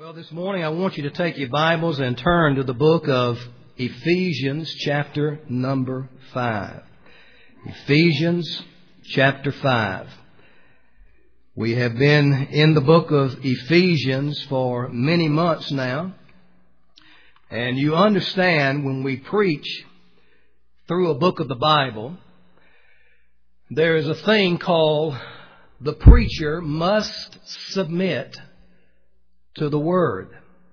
Well, this morning I want you to take your Bibles and turn to the book of Ephesians chapter number 5. Ephesians chapter 5. We have been in the book of Ephesians for many months now. And you understand when we preach through a book of the Bible, there is a thing called the preacher must submit to the Word.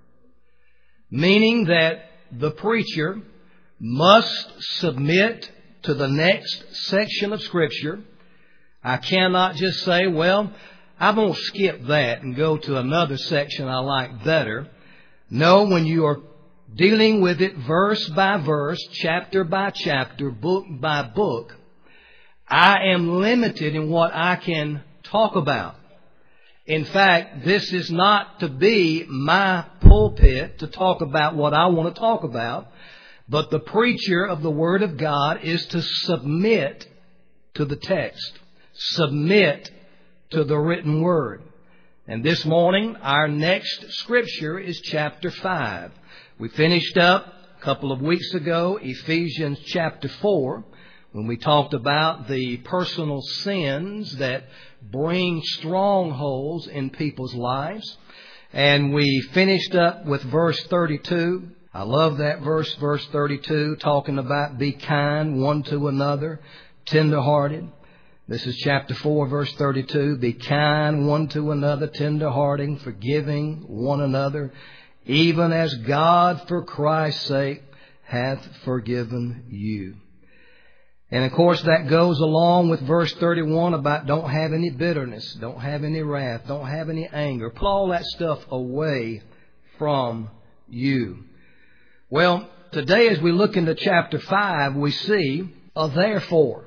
Meaning that the preacher must submit to the next section of Scripture. I cannot just say, well, I'm going to skip that and go to another section I like better. No, when you are dealing with it verse by verse, chapter by chapter, book by book, I am limited in what I can talk about. In fact, this is not to be my pulpit to talk about what I want to talk about, but the preacher of the Word of God is to submit to the text, submit to the written Word. And this morning, our next scripture is chapter 5. We finished up a couple of weeks ago, Ephesians chapter 4, when we talked about the personal sins that bring strongholds in people's lives. And we finished up with verse 32. I love that verse 32, talking about be kind one to another, tender-hearted. This is chapter 4, verse 32. Be kind one to another, tender-hearted, forgiving one another, even as God for Christ's sake hath forgiven you. And of course that goes along with verse 31 about don't have any bitterness, don't have any wrath, don't have any anger. Pull all that stuff away from you. Well, today as we look into chapter 5, we see a therefore.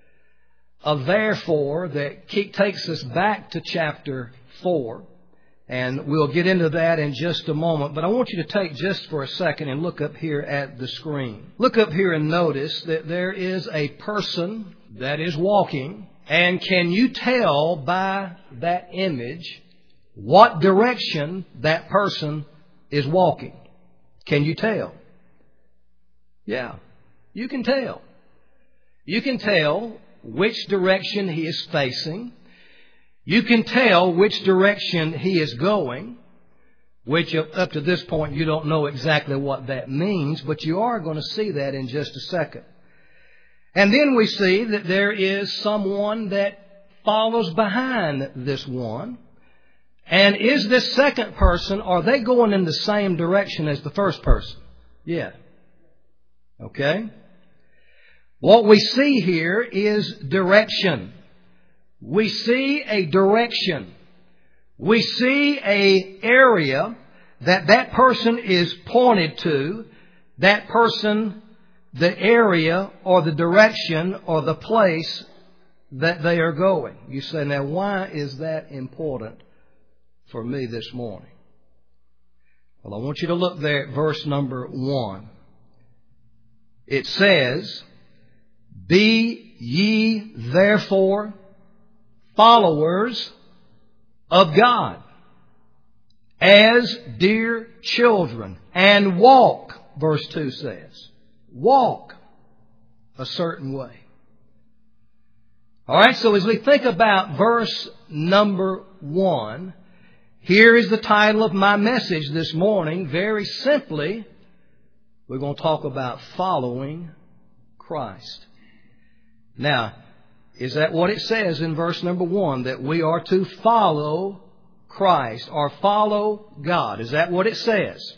A therefore that takes us back to chapter 4. And we'll get into that in just a moment. But I want you to take just for a second and look up here at the screen. Look up here and notice that there is a person that is walking. And can you tell by that image what direction that person is walking? Can you tell? Yeah, you can tell. You can tell which direction he is facing. You can tell which direction he is going, which up to this point you don't know exactly what that means, but you are going to see that in just a second. And then we see that there is someone that follows behind this one. And is this second person, are they going in the same direction as the first person? Yeah. Okay. What we see here is direction. We see a direction. We see an area that person is pointed to. That person, the area or the direction or the place that they are going. You say, now why is that important for me this morning? Well, I want you to look there at verse number 1. It says, be ye therefore followers of God as dear children, and walk, verse 2 says, walk a certain way. All right, so as we think about verse number 1, here is the title of my message this morning. Very simply, we're going to talk about following Christ. Now, is that what it says in verse number 1? That we are to follow Christ or follow God. Is that what it says?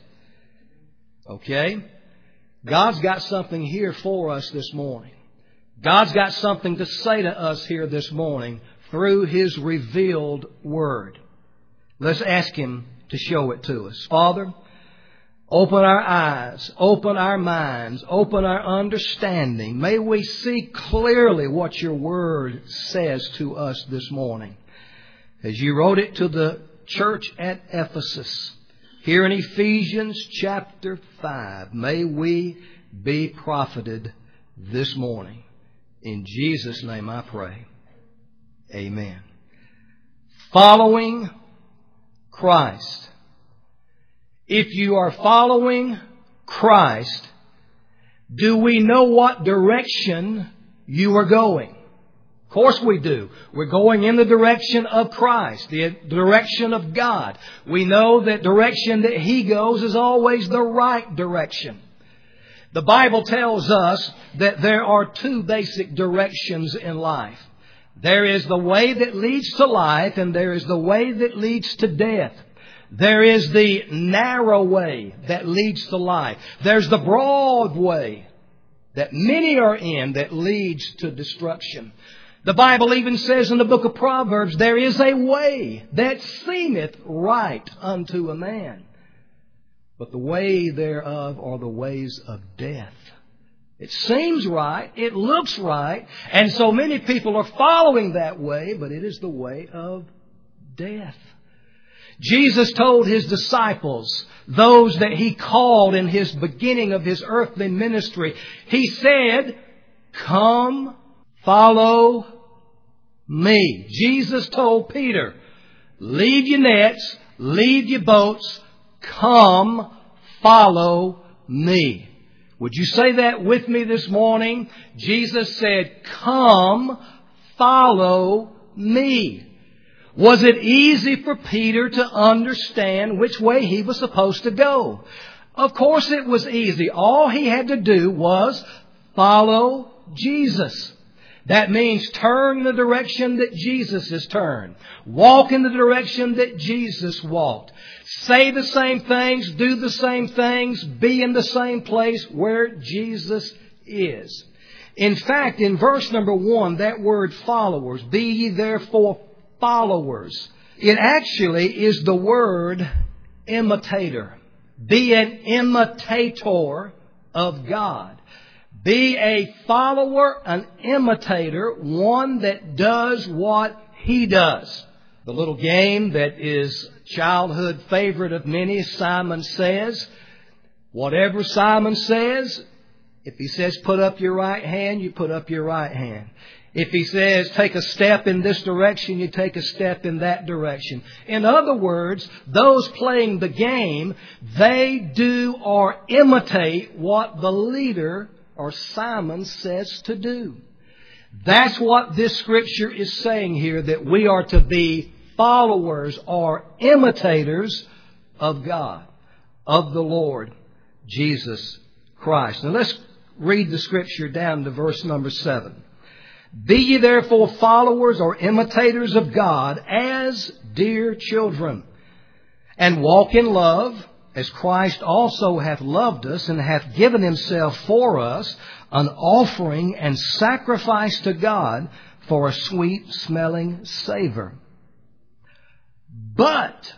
Okay. God's got something here for us this morning. God's got something to say to us here this morning through His revealed Word. Let's ask Him to show it to us. Father, open our eyes, open our minds, open our understanding. May we see clearly what Your Word says to us this morning. As You wrote it to the church at Ephesus, here in Ephesians chapter 5, may we be profited this morning. In Jesus' name I pray. Amen. Following Christ. If you are following Christ, do we know what direction you are going? Of course we do. We're going in the direction of Christ, the direction of God. We know that direction that He goes is always the right direction. The Bible tells us that there are two basic directions in life. There is the way that leads to life, and there is the way that leads to death. There is the narrow way that leads to life. There's the broad way that many are in that leads to destruction. The Bible even says in the book of Proverbs, there is a way that seemeth right unto a man, but the way thereof are the ways of death. It seems right, it looks right, and so many people are following that way, but it is the way of death. Jesus told His disciples, those that He called in His beginning of His earthly ministry, He said, "Come, follow me." Jesus told Peter, "Leave your nets, leave your boats, come, follow me." Would you say that with me this morning? Jesus said, "Come, follow me." Was it easy for Peter to understand which way he was supposed to go? Of course it was easy. All he had to do was follow Jesus. That means turn in the direction that Jesus has turned. Walk in the direction that Jesus walked. Say the same things, do the same things, be in the same place where Jesus is. In fact, in verse number 1, that word followers, be ye therefore followers, it actually is the word imitator. Be an imitator of God. Be a follower, an imitator, one that does what He does. The little game that is childhood favorite of many, Simon Says. Whatever Simon says, if he says put up your right hand, you put up your right hand. If he says take a step in this direction, you take a step in that direction. In other words, those playing the game, they do or imitate what the leader or Simon says to do. That's what this scripture is saying here, that we are to be followers or imitators of God, of the Lord Jesus Christ. Now let's read the scripture down to verse number 7. Be ye therefore followers or imitators of God as dear children, and walk in love, as Christ also hath loved us, and hath given Himself for us, an offering and sacrifice to God for a sweet-smelling savor. But,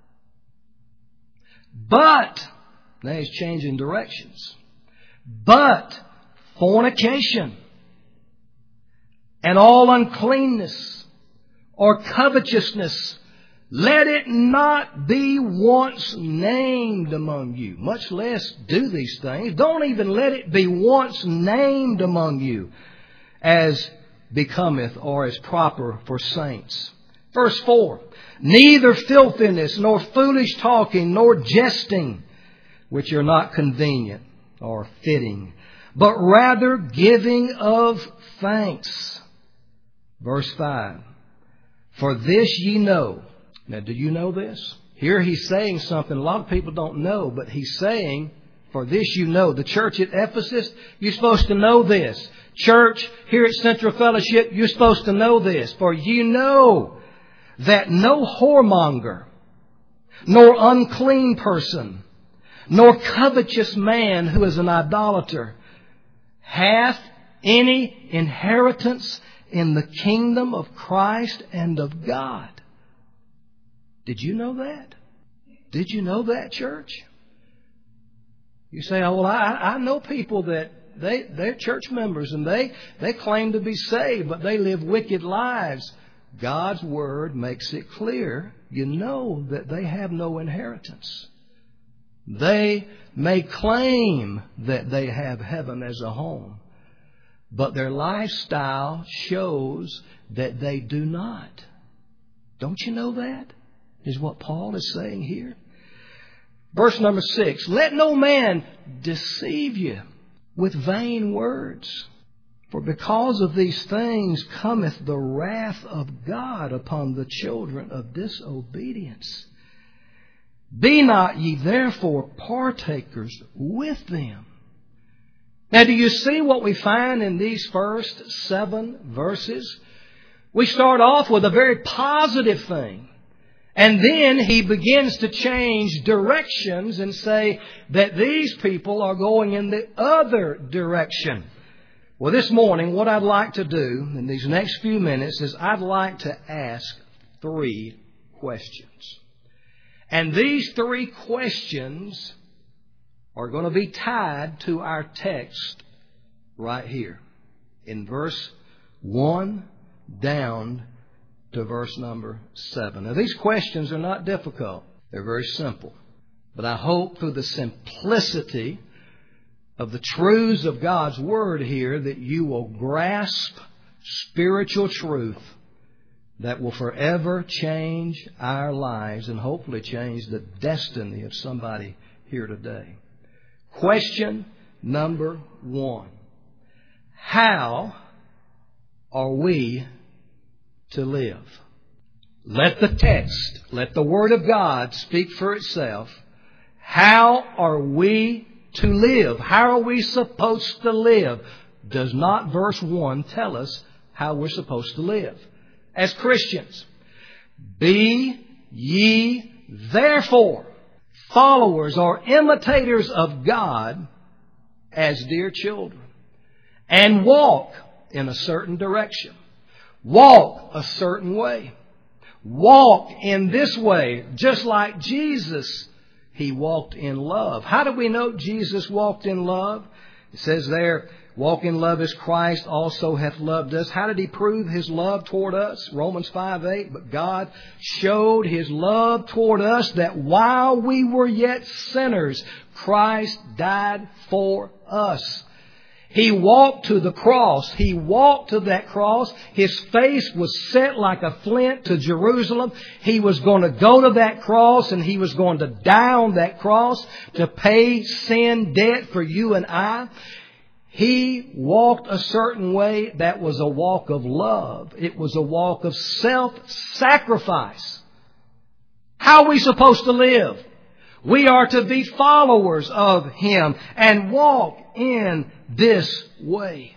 now he's changing directions. But fornication and all uncleanness or covetousness, let it not be once named among you. Much less do these things. Don't even let it be once named among you, as becometh or as proper for saints. Verse 4. Neither filthiness, nor foolish talking, nor jesting, which are not convenient or fitting, but rather giving of thanks. Verse 5. For this ye know. Now, do you know this? Here he's saying something a lot of people don't know, but he's saying, for this you know. The church at Ephesus, you're supposed to know this. Church, here at Central Fellowship, you're supposed to know this. For you know that no whoremonger, nor unclean person, nor covetous man who is an idolater, hath any inheritance in the kingdom of Christ and of God. Did you know that? Did you know that, church? You say, oh, well, I know people that they're church members and they claim to be saved, but they live wicked lives. God's Word makes it clear, you know that they have no inheritance. They may claim that they have heaven as a home, but their lifestyle shows that they do not. Don't you know that? Is what Paul is saying here. Verse number 6, let no man deceive you with vain words. For because of these things cometh the wrath of God upon the children of disobedience. Be not ye therefore partakers with them. Now, do you see what we find in these first 7 verses? We start off with a very positive thing. And then he begins to change directions and say that these people are going in the other direction. Well, this morning, what I'd like to do in these next few minutes is I'd like to ask 3 questions. And these 3 questions are going to be tied to our text right here in verse 1 down to verse number 7. Now, these questions are not difficult. They're very simple. But I hope through the simplicity of the truths of God's Word here that you will grasp spiritual truth that will forever change our lives and hopefully change the destiny of somebody here today. Question number 1. How are we to live? Let the text, let the Word of God speak for itself. How are we to live? How are we supposed to live? Does not verse 1 tell us how we're supposed to live as Christians? Be ye therefore followers or imitators of God as dear children, and walk in a certain direction. Walk a certain way. Walk in this way, just like Jesus, He walked in love. How do we know Jesus walked in love? It says there, walk in love as Christ also hath loved us. How did He prove His love toward us? Romans 5:8. But God showed His love toward us that while we were yet sinners, Christ died for us. He walked to the cross. He walked to that cross. His face was set like a flint to Jerusalem. He was going to go to that cross and He was going to die on that cross to pay sin debt for you and I. He walked a certain way that was a walk of love. It was a walk of self-sacrifice. How are we supposed to live? We are to be followers of Him and walk in this way.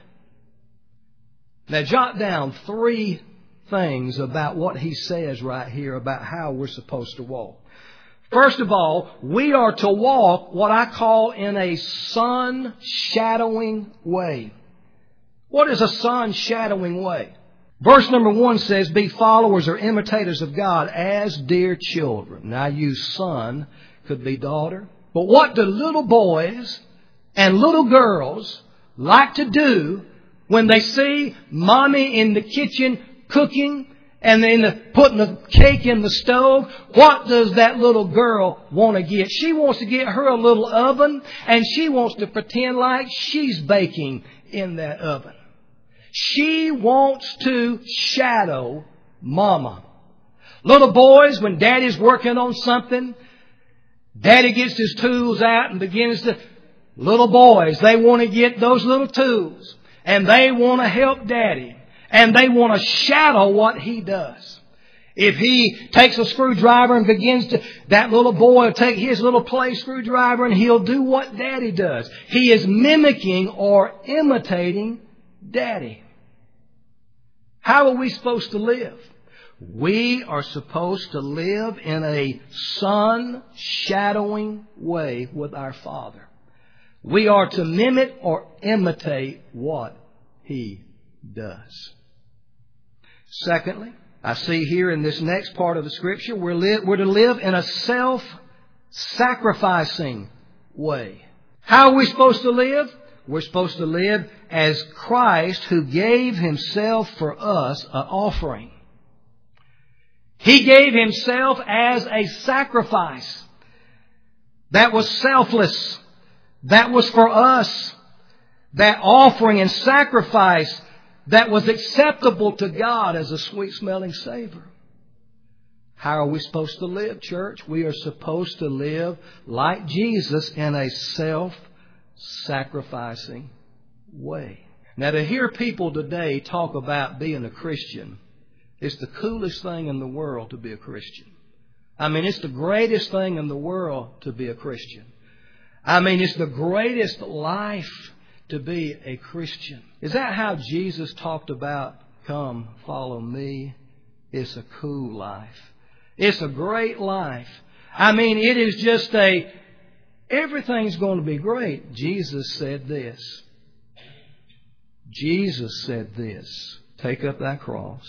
Now jot down 3 things about what he says right here about how we're supposed to walk. First of all, we are to walk what I call in a sun-shadowing way. What is a sun-shadowing way? Verse number 1 says, be followers or imitators of God as dear children. Now I use son, could be daughter. But what do little boys and little girls like to do when they see mommy in the kitchen cooking and then putting a cake in the stove? What does that little girl want to get? She wants to get her a little oven and she wants to pretend like she's baking in that oven. She wants to shadow mama. Little boys, when daddy's working on something, daddy gets his tools out and begins to... Little boys, they want to get those little tools and they want to help daddy and they want to shadow what he does. If he takes a screwdriver and begins to, that little boy will take his little play screwdriver and he'll do what daddy does. He is mimicking or imitating daddy. How are we supposed to live? We are supposed to live in a sun-shadowing way with our Father. We are to mimic or imitate what He does. Secondly, I see here in this next part of the Scripture, we're to live in a self-sacrificing way. How are we supposed to live? We're supposed to live as Christ, who gave Himself for us an offering. He gave Himself as a sacrifice that was selfless. That was for us. That offering and sacrifice that was acceptable to God as a sweet-smelling savor. How are we supposed to live, church? We are supposed to live like Jesus in a self-sacrificing way. Now, to hear people today talk about being a Christian, it's the coolest thing in the world to be a Christian. I mean, it's the greatest thing in the world to be a Christian. I mean, it's the greatest life to be a Christian. Is that how Jesus talked about, come, follow me? It's a cool life. It's a great life. I mean, it is just everything's going to be great. Jesus said this. Jesus said this. Take up thy cross,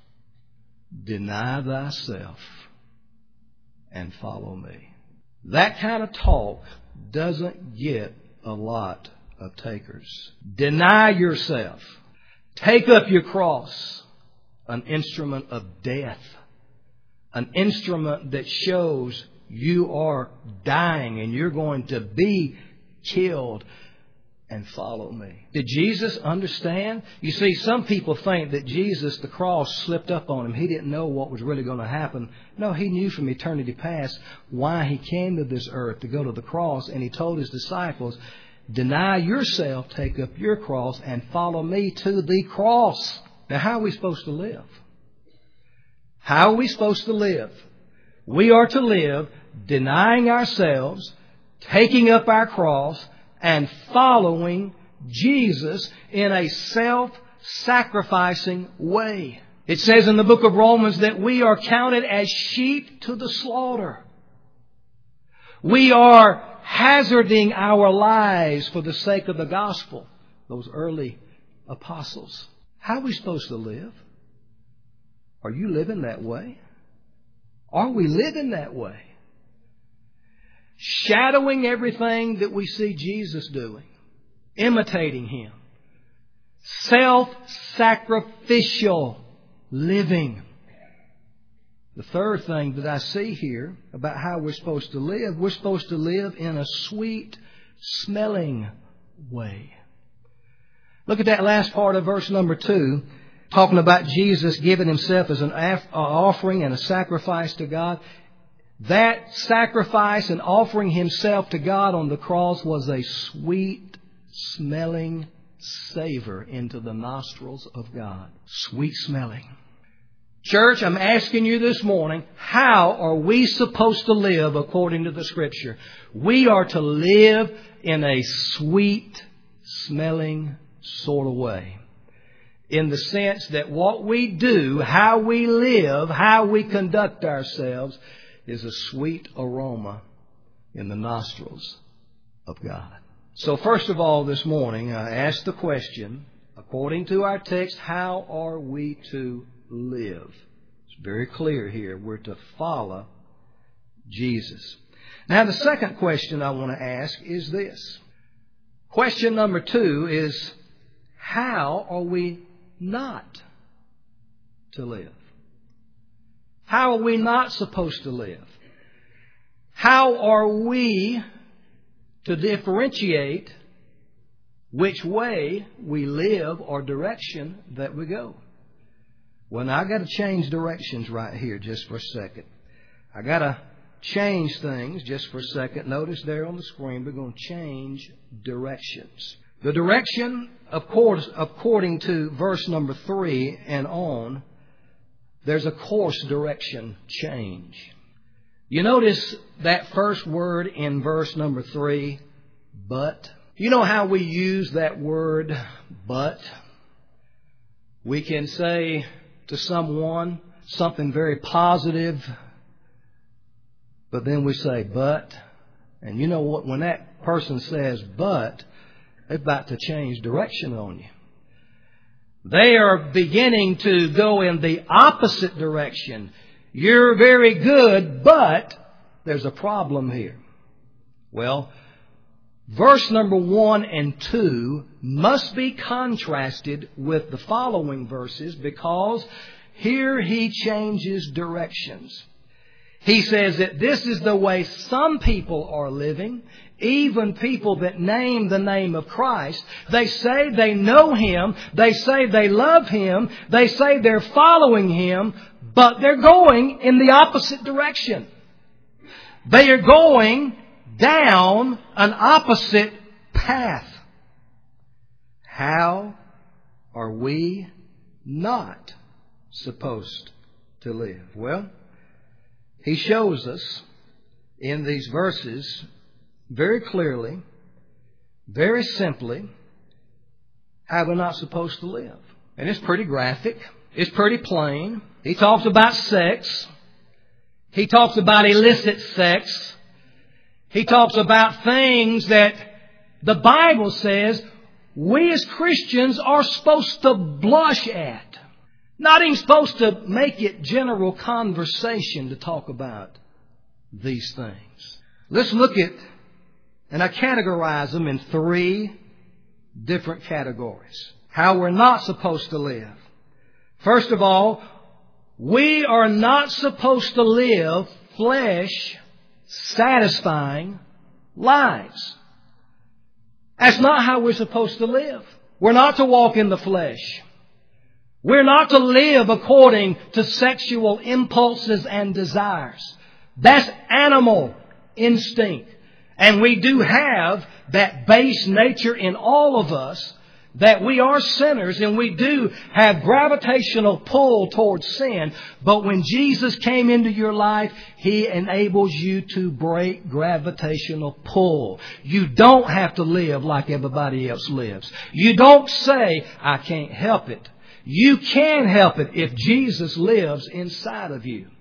deny thyself, and follow me. That kind of talk doesn't get a lot of takers. Deny yourself. Take up your cross, an instrument of death. An instrument that shows you are dying and you're going to be killed, and follow me. Did Jesus understand? You see, some people think that Jesus, the cross, slipped up on him. He didn't know what was really going to happen. No, he knew from eternity past why he came to this earth, to go to the cross, and he told his disciples, deny yourself, take up your cross, and follow me to the cross. Now, how are we supposed to live? How are we supposed to live? We are to live denying ourselves, taking up our cross, and following Jesus in a self-sacrificing way. It says in the book of Romans that we are counted as sheep to the slaughter. We are hazarding our lives for the sake of the gospel. Those early apostles. How are we supposed to live? Are you living that way? Are we living that way? Shadowing everything that we see Jesus doing. Imitating Him. Self-sacrificial living. The third thing that I see here about how we're supposed to live in a sweet-smelling way. Look at that last part of verse number 2. Talking about Jesus giving Himself as an offering and a sacrifice to God. That sacrifice and offering Himself to God on the cross was a sweet-smelling savor into the nostrils of God. Sweet-smelling. Church, I'm asking you this morning, how are we supposed to live according to the Scripture? We are to live in a sweet-smelling sort of way. In the sense that what we do, how we live, how we conduct ourselves is a sweet aroma in the nostrils of God. So first of all this morning, I ask the question, according to our text, how are we to live? It's very clear here. We're to follow Jesus. Now the second question I want to ask is this. Question number 2 is, how are we not to live? How are we not supposed to live? How are we to differentiate which way we live or direction that we go? Well, now I've got to change directions right here just for a second. I've got to change things just for a second. Notice there on the screen, we're going to change directions. The direction, of course, according to verse number 3 and on, there's a course direction change. You notice that first word in verse number 3, but. You know how we use that word, but? We can say to someone something very positive, but then we say, but. And you know what? When that person says, but, they're about to change direction on you. They are beginning to go in the opposite direction. You're very good, but there's a problem here. Well, verse number 1 and 2 must be contrasted with the following verses because here he changes directions. He says that this is the way some people are living, even people that name the name of Christ. They say they know Him. They say they love Him. They say they're following Him. But they're going in the opposite direction. They are going down an opposite path. How are we not supposed to live? Well, he shows us in these verses very clearly, very simply, how we're not supposed to live. And it's pretty graphic. It's pretty plain. He talks about sex. He talks about illicit sex. He talks about things that the Bible says we as Christians are supposed to blush at. Not even supposed to make it general conversation to talk about these things. Let's look at, and I categorize them in 3 different categories. How we're not supposed to live. First of all, we are not supposed to live flesh-satisfying lives. That's not how we're supposed to live. We're not to walk in the flesh. We're not to live according to sexual impulses and desires. That's animal instinct. And we do have that base nature in all of us, that we are sinners and we do have gravitational pull towards sin. But when Jesus came into your life, He enables you to break gravitational pull. You don't have to live like everybody else lives. You don't say, I can't help it. You can help it if Jesus lives inside of you.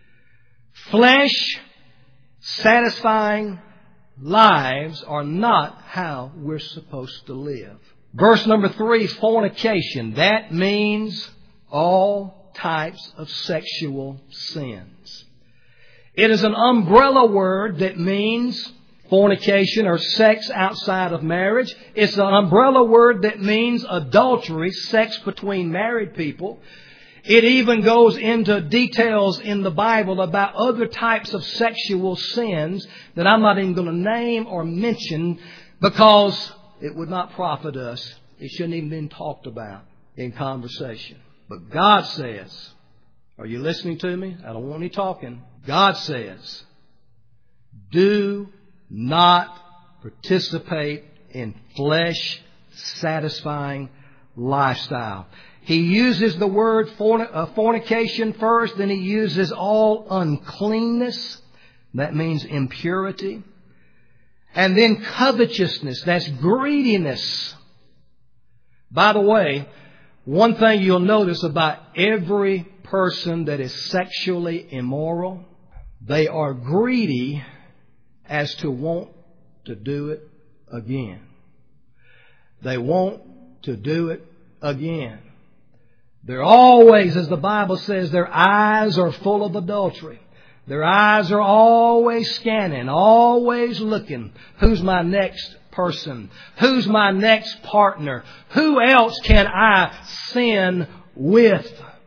Flesh-satisfying lives are not how we're supposed to live. Verse number 3, fornication. That means all types of sexual sins. It is an umbrella word that means fornication or sex outside of marriage. It's an umbrella word that means adultery, sex between married people. It even goes into details in the Bible about other types of sexual sins that I'm not even going to name or mention because it would not profit us. It shouldn't even been talked about in conversation. But God says, are you listening to me? I don't want any talking. God says, do not participate in flesh-satisfying lifestyle. He uses the word fornication first, then he uses all uncleanness. That means impurity. And then covetousness, that's greediness. By the way, one thing you'll notice about every person that is sexually immoral, they are greedy as to want to do it again. They want to do it again. They're always, as the Bible says, their eyes are full of adultery. Their eyes are always scanning, always looking. Who's my next person? Who's my next partner? Who else can I sin with?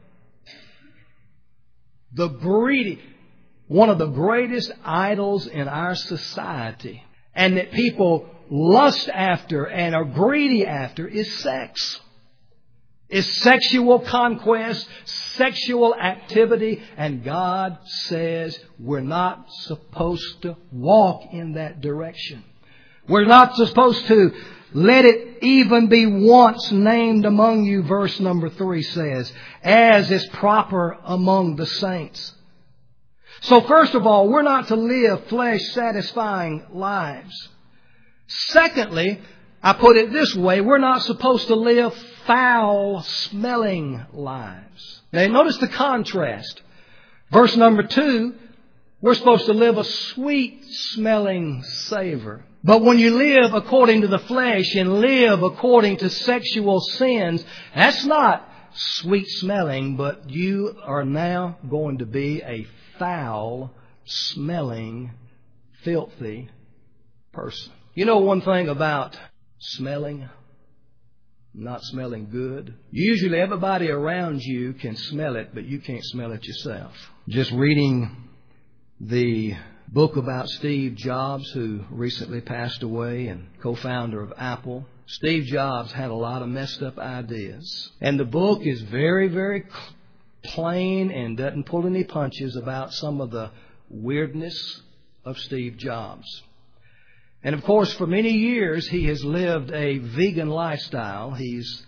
The greedy, one of the greatest idols in our society, and that people lust after and are greedy after, is sex. Is sexual conquest, sexual activity, and God says we're not supposed to walk in that direction. We're not supposed to let it even be once named among you, verse number 3 says, as is proper among the saints. So first of all, we're not to live flesh-satisfying lives. Secondly, I put it this way, we're not supposed to live foul-smelling lives. Now notice the contrast. Verse number 2, we're supposed to live a sweet-smelling savor. But when you live according to the flesh and live according to sexual sins, that's not sweet-smelling, but you are now going to be a foul-smelling, filthy person. You know one thing about smelling? Not smelling good. Usually everybody around you can smell it, but you can't smell it yourself. Just reading the book about Steve Jobs, who recently passed away and co-founder of Apple. Steve Jobs had a lot of messed up ideas. And the book is very, very plain and doesn't pull any punches about some of the weirdness of Steve Jobs. And of course, for many years, he has lived a vegan lifestyle. He's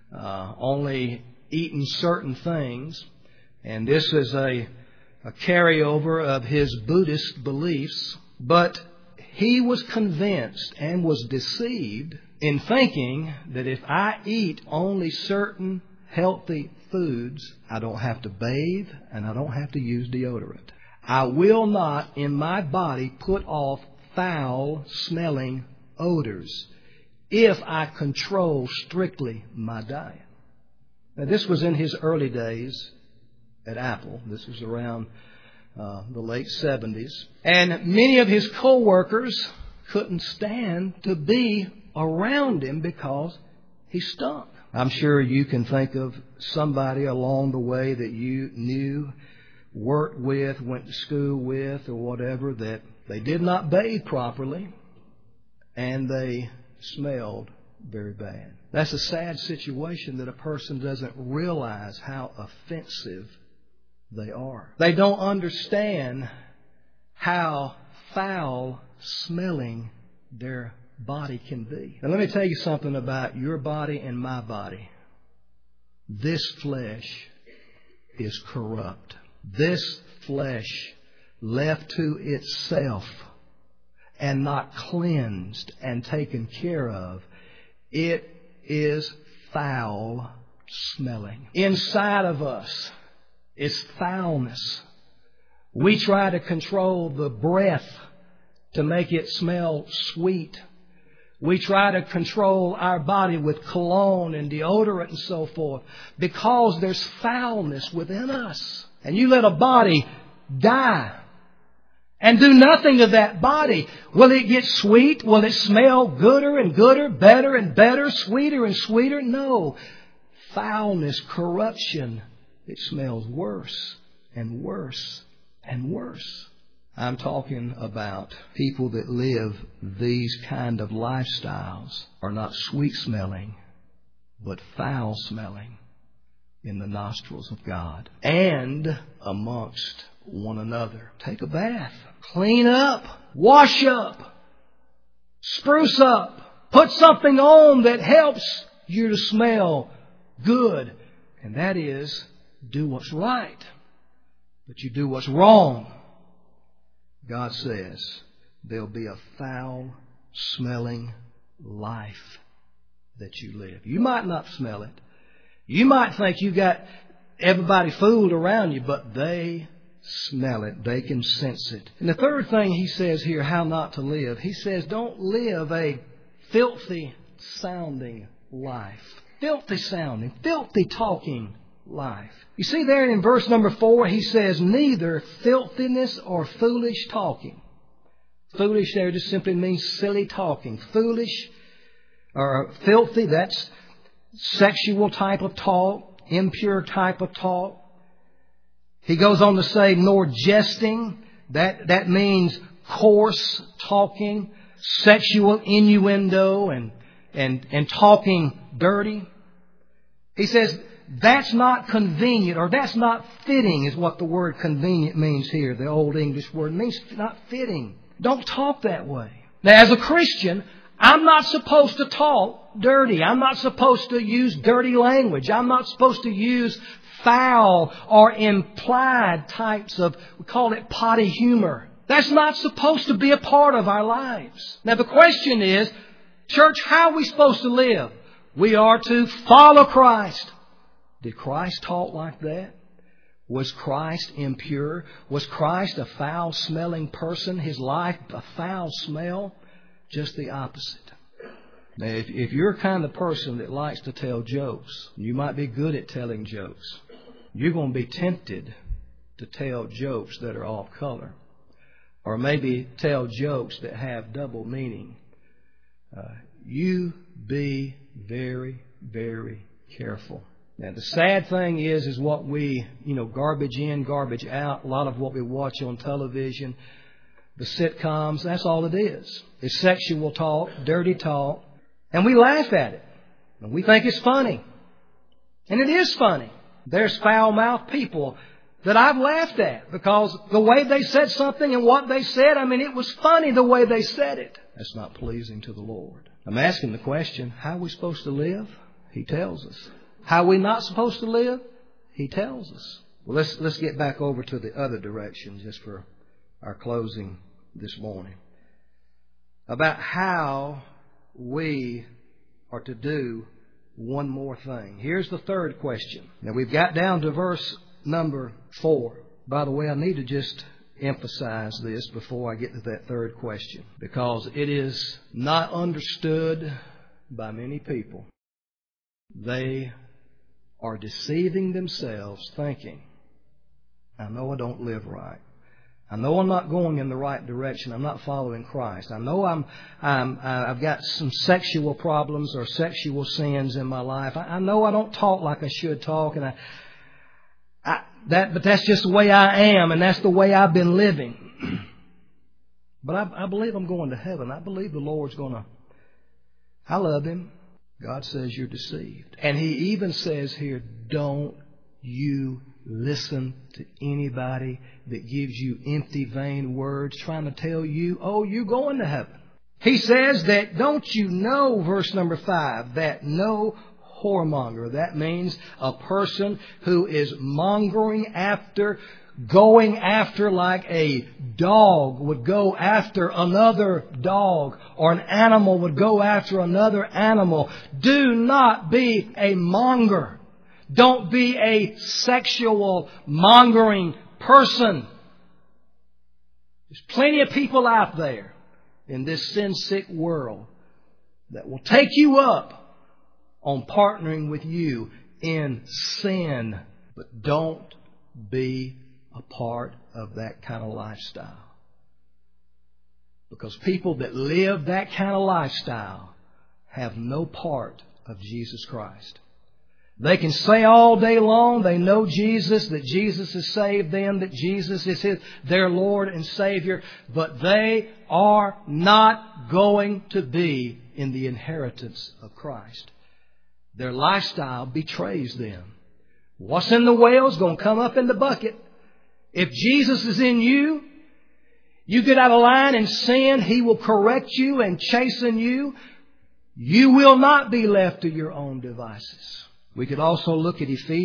only eaten certain things. And this is a carryover of his Buddhist beliefs. But he was convinced and was deceived in thinking that if I eat only certain healthy foods, I don't have to bathe and I don't have to use deodorant. I will not in my body put off foul-smelling odors if I control strictly my diet. Now, this was in his early days at Apple. This was around the late 70s. And many of his co-workers couldn't stand to be around him because he stunk. I'm sure you can think of somebody along the way that you knew, worked with, went to school with, or whatever, that they did not bathe properly and they smelled very bad. That's a sad situation that a person doesn't realize how offensive they are. They don't understand how foul-smelling their body can be. Now let me tell you something about your body and my body. This flesh is corrupt. This flesh, left to itself and not cleansed and taken care of, it is foul-smelling. Inside of us is foulness. We try to control the breath to make it smell sweet. We try to control our body with cologne and deodorant and so forth because there's foulness within us. And you let a body die and do nothing of that body. Will it get sweet? Will it smell gooder and gooder, better and better, sweeter and sweeter? No. Foulness, corruption, it smells worse and worse and worse. I'm talking about people that live these kind of lifestyles are not sweet smelling, but foul smelling in the nostrils of God and amongst one another. Take a bath. Clean up. Wash up. Spruce up. Put something on that helps you to smell good. And that is, do what's right. But you do what's wrong. God says there'll be a foul-smelling life that you live. You might not smell it. You might think you got everybody fooled around you, but they smell it. They can sense it. And the third thing he says here, how not to live. He says don't live a filthy sounding life. Filthy sounding, filthy talking life. You see there in verse number 4, he says neither filthiness or foolish talking. Foolish there just simply means silly talking. Foolish or filthy, that's sexual type of talk, impure type of talk. He goes on to say, nor jesting. That means coarse talking, sexual innuendo, and talking dirty. He says that's not convenient, or that's not fitting is what the word convenient means here. The old English word means not fitting. Don't talk that way. Now, as a Christian, I'm not supposed to talk dirty. I'm not supposed to use dirty language. I'm not supposed to use foul or implied types of, we call it potty humor. That's not supposed to be a part of our lives. Now the question is, church, how are we supposed to live? We are to follow Christ. Did Christ talk like that? Was Christ impure? Was Christ a foul-smelling person? His life a foul smell? Just the opposite. Now, if you're a kind of person that likes to tell jokes, you might be good at telling jokes. You're going to be tempted to tell jokes that are off color. Or maybe tell jokes that have double meaning. You be very, very careful. Now, the sad thing is what we, garbage in, garbage out. A lot of what we watch on television, the sitcoms, that's all it is. It's sexual talk, dirty talk. And we laugh at it. And we think it's funny. And it is funny. There's foul-mouthed people that I've laughed at because the way they said something and what they said, it was funny the way they said it. That's not pleasing to the Lord. I'm asking the question, how are we supposed to live? He tells us. How are we not supposed to live? He tells us. Well, let's get back over to the other direction just for our closing this morning. About how we are to do one more thing. Here's the third question. Now we've got down to verse number 4. By the way, I need to just emphasize this before I get to that third question, because it is not understood by many people. They are deceiving themselves thinking, I know I don't live right. I know I'm not going in the right direction. I'm not following Christ. I know I've got some sexual problems or sexual sins in my life. I know I don't talk like I should talk, and but that's just the way I am, and that's the way I've been living. But I believe I'm going to heaven. I believe the Lord's going to. I love Him. God says you're deceived, and He even says here, don't you listen to anybody that gives you empty, vain words trying to tell you, oh, you're going to heaven. He says that, don't you know, verse number 5, that no whoremonger, that means a person who is mongering after, going after like a dog would go after another dog, or an animal would go after another animal. Do not be a monger. Don't be a sexual mongering person. There's plenty of people out there in this sin-sick world that will take you up on partnering with you in sin. But don't be a part of that kind of lifestyle. Because people that live that kind of lifestyle have no part of Jesus Christ. They can say all day long they know Jesus, that Jesus has saved them, that Jesus is their Lord and Savior, but they are not going to be in the inheritance of Christ. Their lifestyle betrays them. What's in the well is going to come up in the bucket. If Jesus is in you, you get out of line and sin, He will correct you and chasten you. You will not be left to your own devices. We could also look at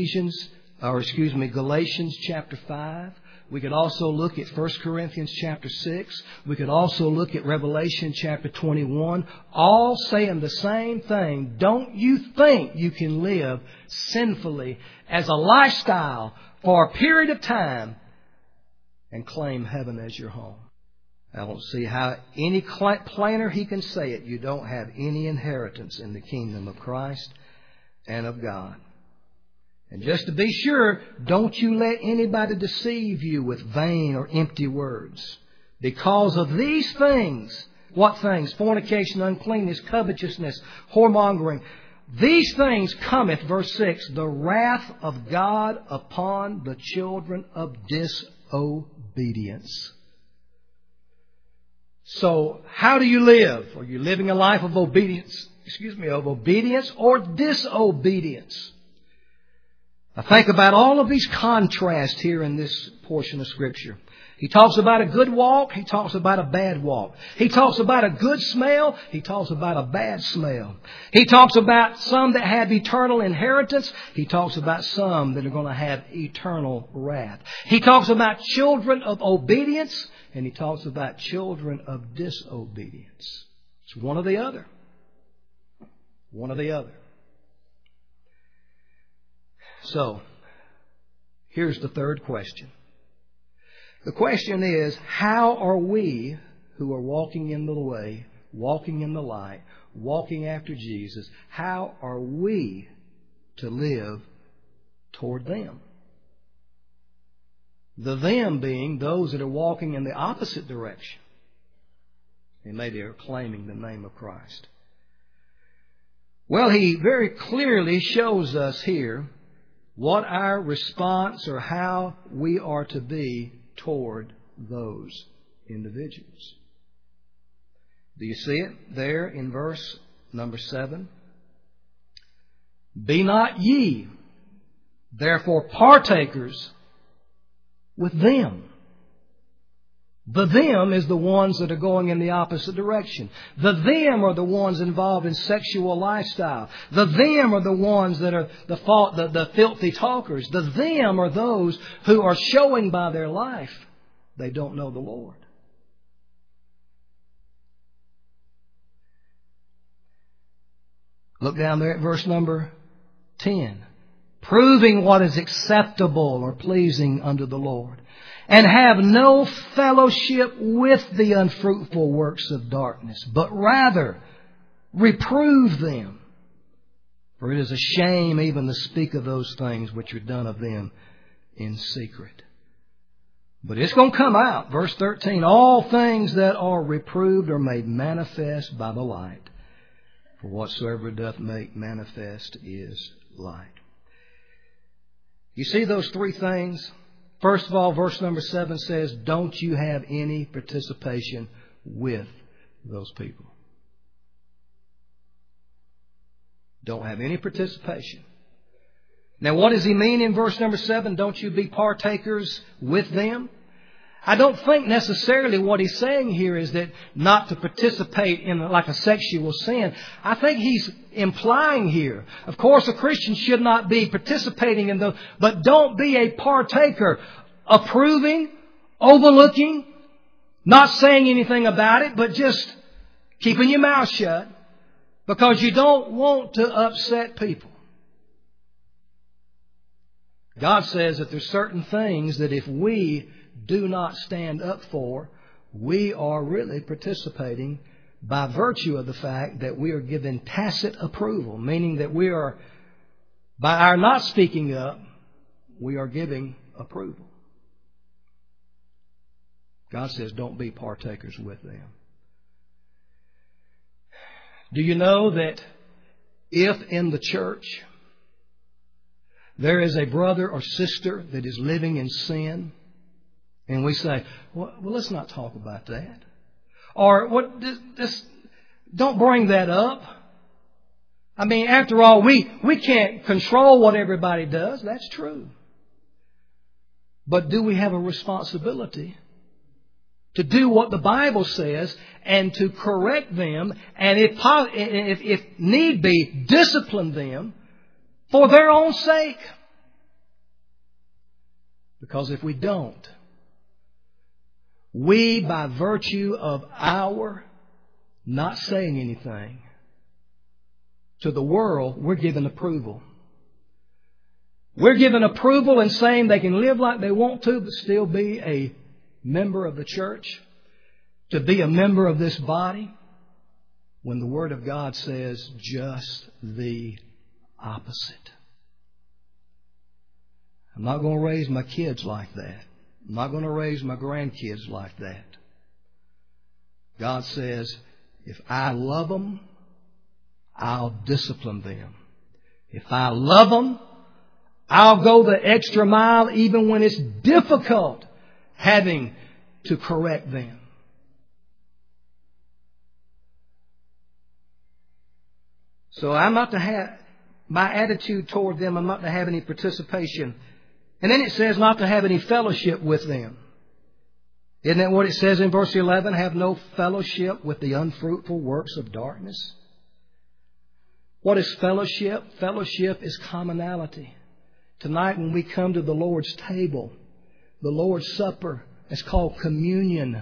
Galatians chapter 5. We could also look at 1 Corinthians chapter 6. We could also look at Revelation chapter 21. All saying the same thing. Don't you think you can live sinfully as a lifestyle for a period of time and claim heaven as your home? I don't see how any plainer he can say it. You don't have any inheritance in the kingdom of Christ and of God. And just to be sure, don't you let anybody deceive you with vain or empty words. Because of these things, what things? Fornication, uncleanness, covetousness, whoremongering. These things cometh, verse 6, the wrath of God upon the children of disobedience. So, how do you live? Are you living a life of obedience? Of obedience or disobedience? I think about all of these contrasts here in this portion of Scripture. He talks about a good walk. He talks about a bad walk. He talks about a good smell. He talks about a bad smell. He talks about some that have eternal inheritance. He talks about some that are going to have eternal wrath. He talks about children of obedience, and He talks about children of disobedience. It's one or the other. One or the other. So, here's the third question. The question is, how are we who are walking in the way, walking in the light, walking after Jesus, how are we to live toward them? The them being those that are walking in the opposite direction. And maybe are claiming the name of Christ. Well, he very clearly shows us here what our response or how we are to be toward those individuals. Do you see it there in verse number 7? Be not ye Therefore, partakers with them. The them is the ones that are going in the opposite direction. The them are the ones involved in sexual lifestyle. The them are the ones that are the filthy talkers. The them are those who are showing by their life they don't know the Lord. Look down there at verse number 10. Proving what is acceptable or pleasing unto the Lord, and have no fellowship with the unfruitful works of darkness, but rather reprove them. For it is a shame even to speak of those things which are done of them in secret. But it's going to come out. Verse 13, all things that are reproved are made manifest by the light. For whatsoever doth make manifest is light. You see those three things? First of all, verse number 7 says, don't you have any participation with those people. Don't have any participation. Now, what does he mean in verse number 7? Don't you be partakers with them? I don't think necessarily what he's saying here is that not to participate in like a sexual sin. I think he's implying here. Of course, a Christian should not be participating in those, but don't be a partaker, approving, overlooking, not saying anything about it, but just keeping your mouth shut because you don't want to upset people. God says that there's certain things that if we do not stand up for, we are really participating by virtue of the fact that we are given tacit approval, meaning that we are, by our not speaking up, we are giving approval. God says, don't be partakers with them. Do you know that if in the church there is a brother or sister that is living in sin, and we say, well, let's not talk about that. Or don't bring that up. I mean, after all, we can't control what everybody does. That's true. But do we have a responsibility to do what the Bible says and to correct them and if need be, discipline them for their own sake? Because if we don't, we, by virtue of our not saying anything to the world, we're given approval. We're given approval in saying they can live like they want to, but still be a member of the church, to be a member of this body, when the Word of God says just the opposite. I'm not going to raise my kids like that. I'm not going to raise my grandkids like that. God says, if I love them, I'll discipline them. If I love them, I'll go the extra mile even when it's difficult having to correct them. So I'm not to have my attitude toward them, I'm not to have any participation. And then it says not to have any fellowship with them. Isn't that what it says in verse 11? Have no fellowship with the unfruitful works of darkness. What is fellowship? Fellowship is commonality. Tonight when we come to the Lord's table, the Lord's Supper, it's called communion.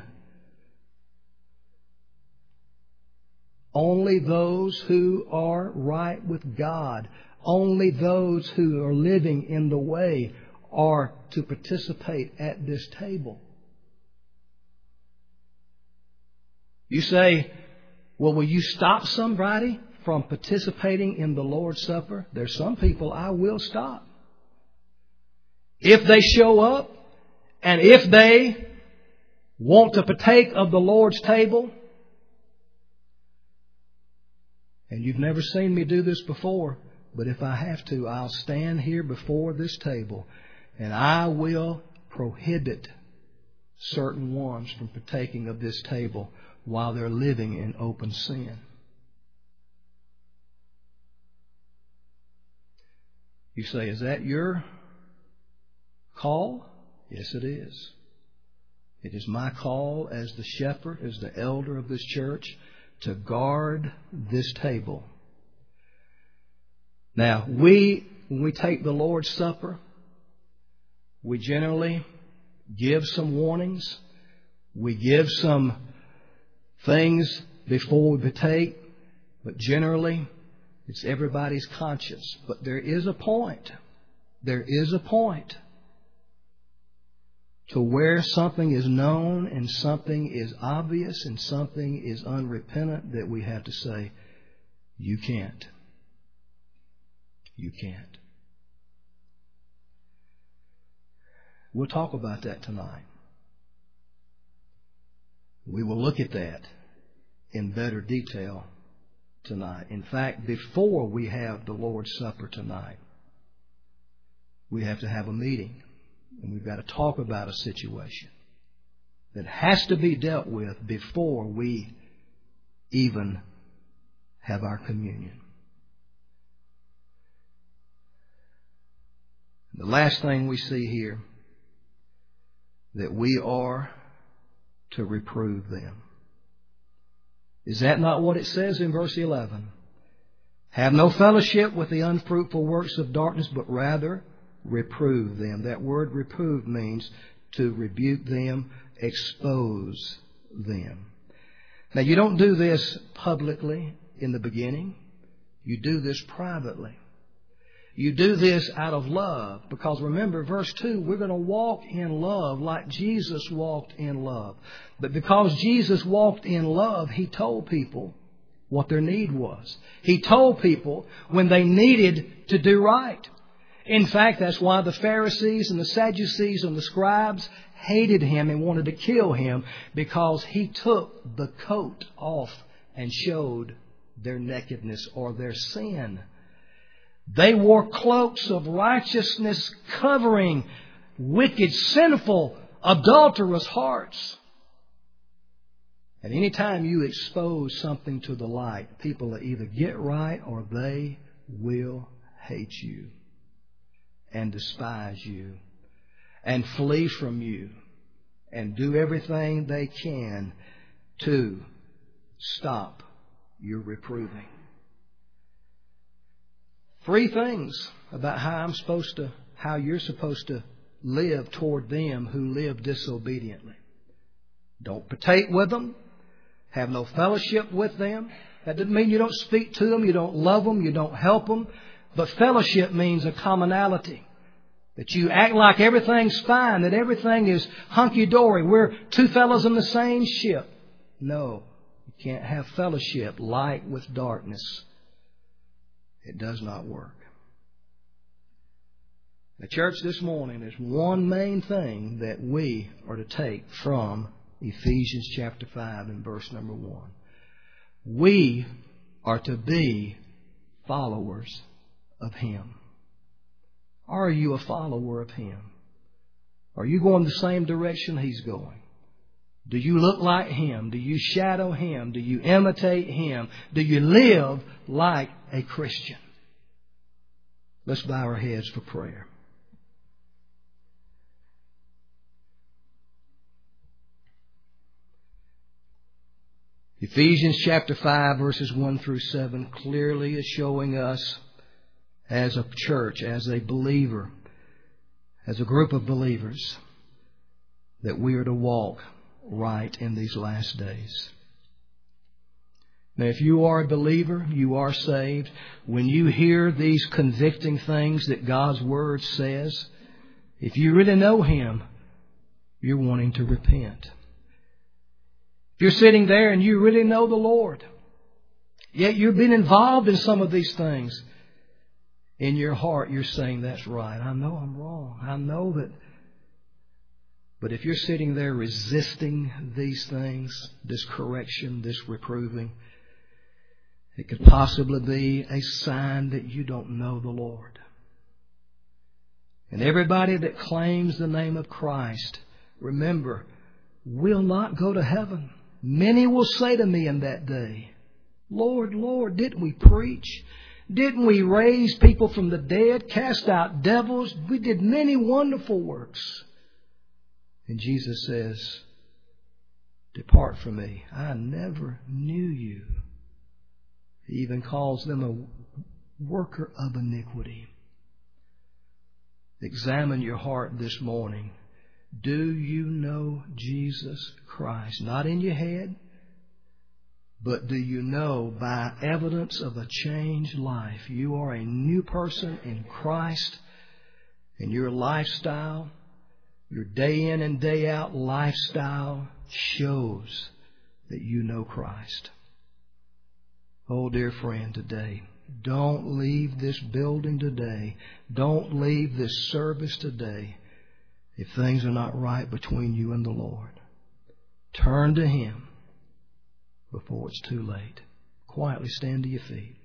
Only those who are right with God, only those who are living in the way are to participate at this table. You say, well, will you stop somebody from participating in the Lord's Supper? There's some people I will stop. If they show up and if they want to partake of the Lord's table, and you've never seen me do this before, but if I have to, I'll stand here before this table and I will prohibit certain ones from partaking of this table while they're living in open sin. You say, is that your call? Yes, it is. It is my call as the shepherd, as the elder of this church, to guard this table. Now, when we take the Lord's Supper, we generally give some warnings. We give some things before we partake, but generally it's everybody's conscience. But there is a point. There is a point to where something is known and something is obvious and something is unrepentant that we have to say, you can't. You can't. We'll talk about that tonight. We will look at that in better detail tonight. In fact, before we have the Lord's Supper tonight, we have to have a meeting. And we've got to talk about a situation that has to be dealt with before we even have our communion. The last thing we see here, that we are to reprove them. Is that not what it says in verse 11? Have no fellowship with the unfruitful works of darkness, but rather reprove them. That word reprove means to rebuke them, expose them. Now, you don't do this publicly in the beginning. You do this privately. You do this out of love, because remember, verse 2, we're going to walk in love like Jesus walked in love. But because Jesus walked in love, He told people what their need was. He told people when they needed to do right. In fact, that's why the Pharisees and the Sadducees and the scribes hated Him and wanted to kill Him, because He took the coat off and showed their nakedness or their sin. They wore cloaks of righteousness covering wicked, sinful, adulterous hearts. And any time you expose something to the light, people will either get right or they will hate you and despise you and flee from you and do everything they can to stop your reproving. 3 things about how you're supposed to live toward them who live disobediently. Don't partake with them. Have no fellowship with them. That doesn't mean you don't speak to them, you don't love them, you don't help them. But fellowship means a commonality. That you act like everything's fine, that everything is hunky-dory. We're 2 fellows in the same ship. No, you can't have fellowship, light with darkness. It does not work. The church this morning, there's one main thing that we are to take from Ephesians chapter 5 and verse number 1. We are to be followers of Him. Are you a follower of Him? Are you going the same direction He's going? Do you look like Him? Do you shadow Him? Do you imitate Him? Do you live like a Christian? Let's bow our heads for prayer. Ephesians chapter 5 verses 1 through 7 clearly is showing us as a church, as a believer, as a group of believers, that we are to walk right in these last days. Now, if you are a believer, you are saved. When you hear these convicting things that God's Word says, if you really know Him, you're wanting to repent. If you're sitting there and you really know the Lord, yet you've been involved in some of these things, in your heart you're saying, that's right, I know I'm wrong. I know that. But if you're sitting there resisting these things, this correction, this reproving, it could possibly be a sign that you don't know the Lord. And everybody that claims the name of Christ, remember, will not go to heaven. Many will say to me in that day, Lord, Lord, didn't we preach? Didn't we raise people from the dead, cast out devils? We did many wonderful works. And Jesus says, depart from me. I never knew you. He even calls them a worker of iniquity. Examine your heart this morning. Do you know Jesus Christ? Not in your head, but do you know by evidence of a changed life? You are a new person in Christ, and your lifestyle, your day in and day out lifestyle shows that you know Christ. Oh, dear friend, today, don't leave this building today. Don't leave this service today if things are not right between you and the Lord. Turn to Him before it's too late. Quietly stand to your feet.